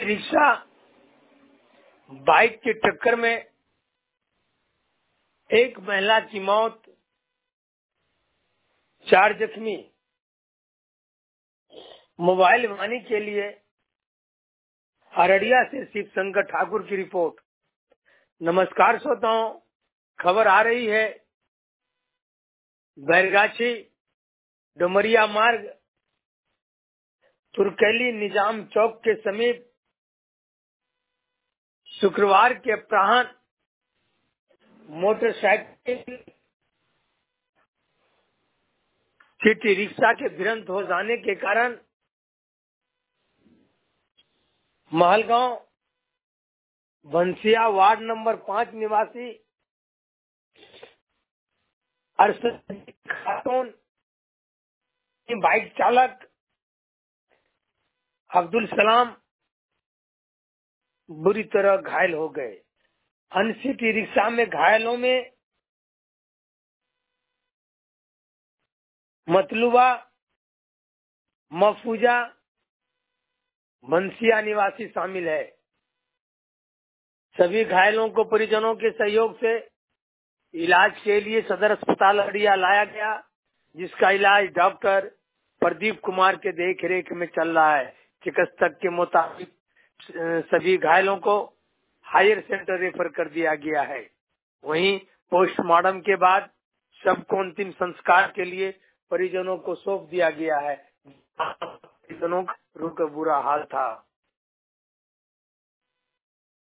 Rickshaw bike की टक्कर में एक महिला की मौत, 4 जख्मी। मोबाइल वाणी के लिए अररिया से शिव शंकर ठाकुर की रिपोर्ट। नमस्कार श्रोताओं, खबर आ रही है बैरगाछी डुमरिया मार्ग तुर्कैली निजाम चौक के समीप शुक्रवार के अपराह्न मोटरसाइकिल सिटी रिक्शा के भिड़ंत हो जाने के कारण महलगांव बंसिया वार्ड नंबर 5 निवासी अरशद खातून, बाइक चालक अब्दुल सलाम बुरी तरह घायल हो गए। अन्य सिटी रिक्शा में घायलों में मतलूबा महफूजा बंसिया निवासी शामिल है। सभी घायलों को परिजनों के सहयोग से इलाज के लिए सदर अस्पताल अररिया लाया गया, जिसका इलाज डॉक्टर प्रदीप कुमार के देखरेख में चल रहा है। चिकित्सक के मुताबिक सभी घायलों को हायर सेंटर रेफर कर दिया गया है। वहीं पोस्टमार्टम के बाद शव को अंतिम संस्कार के लिए परिजनों को सौंप दिया गया है। परिजनों का बुरा हाल था।